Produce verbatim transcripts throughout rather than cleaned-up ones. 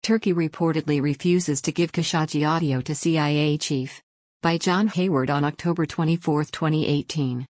Turkey reportedly refuses to give Khashoggi audio to C I A chief. By John Hayward on October twenty-fourth, twenty eighteen.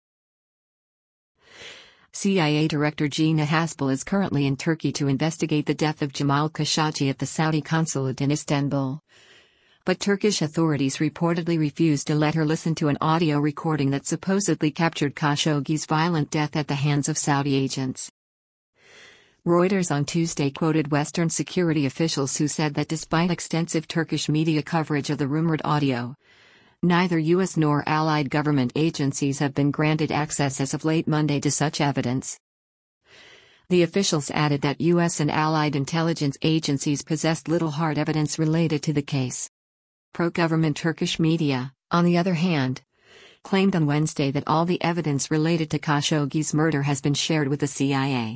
C I A Director Gina Haspel is currently in Turkey to investigate the death of Jamal Khashoggi at the Saudi consulate in Istanbul. But Turkish authorities reportedly refused to let her listen to an audio recording that supposedly captured Khashoggi's violent death at the hands of Saudi agents. Reuters on Tuesday quoted Western security officials who said that despite extensive Turkish media coverage of the rumored audio, neither U S nor allied government agencies have been granted access as of late Monday to such evidence. The officials added that U S and allied intelligence agencies possessed little hard evidence related to the case. Pro-government Turkish media, on the other hand, claimed on Wednesday that all the evidence related to Khashoggi's murder has been shared with the C I A.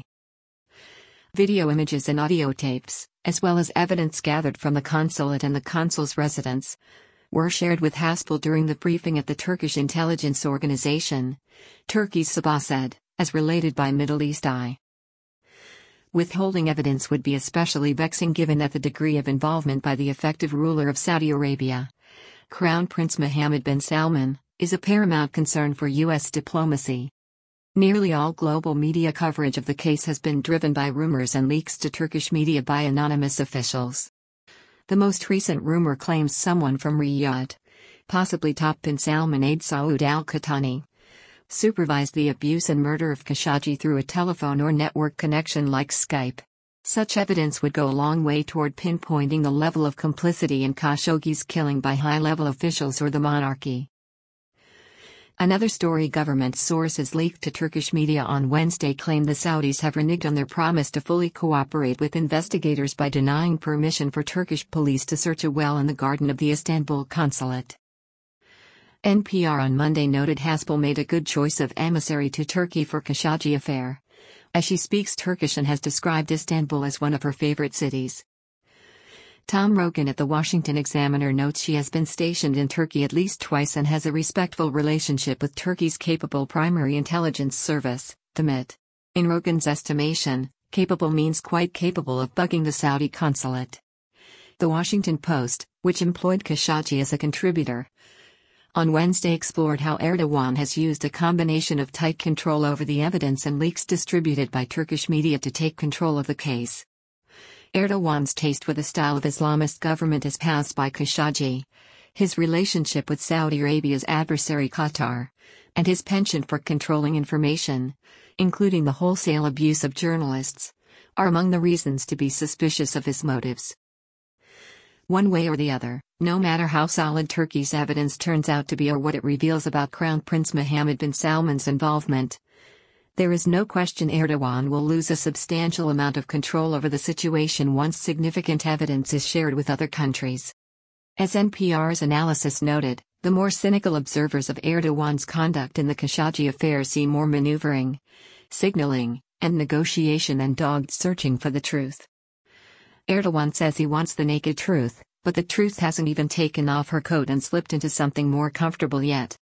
Video images and audio tapes, as well as evidence gathered from the consulate and the consul's residence, were shared with Haspel during the briefing at the Turkish intelligence organization, Turkey's Sabah said, as related by Middle East Eye. Withholding evidence would be especially vexing given that the degree of involvement by the effective ruler of Saudi Arabia, Crown Prince Mohammed bin Salman, is a paramount concern for U S diplomacy. Nearly all global media coverage of the case has been driven by rumors and leaks to Turkish media by anonymous officials. The most recent rumor claims someone from Riyadh, possibly top bin Salman aide Saud al-Qahtani, supervised the abuse and murder of Khashoggi through a telephone or network connection like Skype. Such evidence would go a long way toward pinpointing the level of complicity in Khashoggi's killing by high-level officials or the monarchy. Another story government sources leaked to Turkish media on Wednesday claimed the Saudis have reneged on their promise to fully cooperate with investigators by denying permission for Turkish police to search a well in the garden of the Istanbul consulate. N P R on Monday noted Haspel made a good choice of emissary to Turkey for Khashoggi affair, as she speaks Turkish and has described Istanbul as one of her favorite cities. Tom Rogan at the Washington Examiner notes she has been stationed in Turkey at least twice and has a respectful relationship with Turkey's capable primary intelligence service, the M I T. In Rogan's estimation, capable means quite capable of bugging the Saudi consulate. The Washington Post, which employed Khashoggi as a contributor, on Wednesday explored how Erdogan has used a combination of tight control over the evidence and leaks distributed by Turkish media to take control of the case. Erdogan's taste for the style of Islamist government is passed by Khashoggi, his relationship with Saudi Arabia's adversary Qatar, and his penchant for controlling information, including the wholesale abuse of journalists, are among the reasons to be suspicious of his motives. One way or the other, no matter how solid Turkey's evidence turns out to be or what it reveals about Crown Prince Mohammed bin Salman's involvement, there is no question Erdogan will lose a substantial amount of control over the situation once significant evidence is shared with other countries. As N P R's analysis noted, the more cynical observers of Erdogan's conduct in the Khashoggi affair see more maneuvering, signaling, and negotiation than dogged searching for the truth. Erdogan says he wants the naked truth, but the truth hasn't even taken off her coat and slipped into something more comfortable yet.